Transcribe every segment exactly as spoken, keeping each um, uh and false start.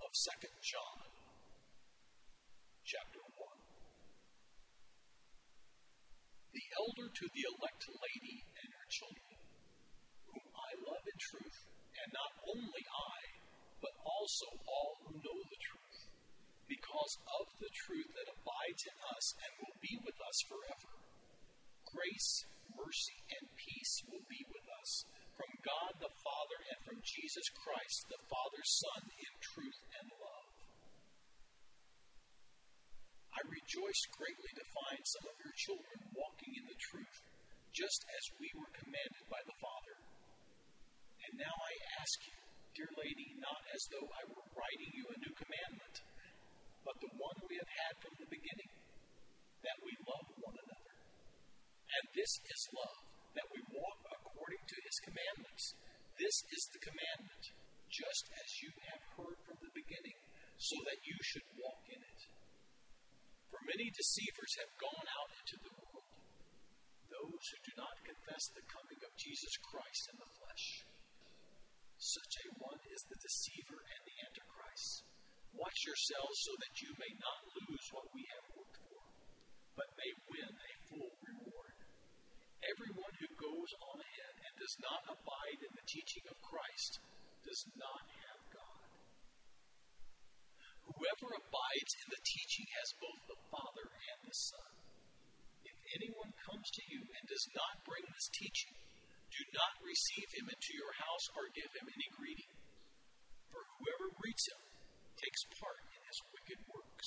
of Second John, chapter one. The elder to the elect lady and her children, whom I love in truth, and not only I, but also all who know the truth, because of the truth that abides in us and will be with us forever. Grace, mercy, and peace will be with us from God the Father and from Jesus Christ, the Father's Son, in truth and love. I rejoiced greatly to find some of your children walking in the truth, just as we were commanded by the Father. And now I ask you, dear lady, not as though I were writing you a new commandment, but the one we have had from the beginning, that we love one another. And this is love, that we walk according to his commandments. This is the commandment, just as you have heard from the beginning, so that you should walk in it. For many deceivers have gone out into the world, those who do not confess the coming of Jesus Christ in the flesh. Such a one is the deceiver and the Antichrist. Watch yourselves so that you may not lose what we have worked for, but may win a full reward. Everyone who goes on ahead and does not abide in the teaching of Christ does not have God. Whoever abides in the teaching has both the Father and the Son. If anyone comes to you and does not bring this teaching, do not receive him into your house or give him any greeting. For whoever greets him takes part in his wicked works.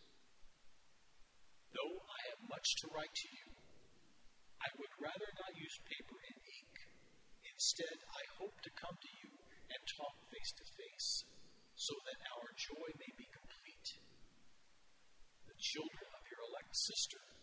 Though I have much to write to you, I would rather not use paper and ink. Instead, I hope to come to you and talk face to face, so that our joy may be complete. The children of your elect sister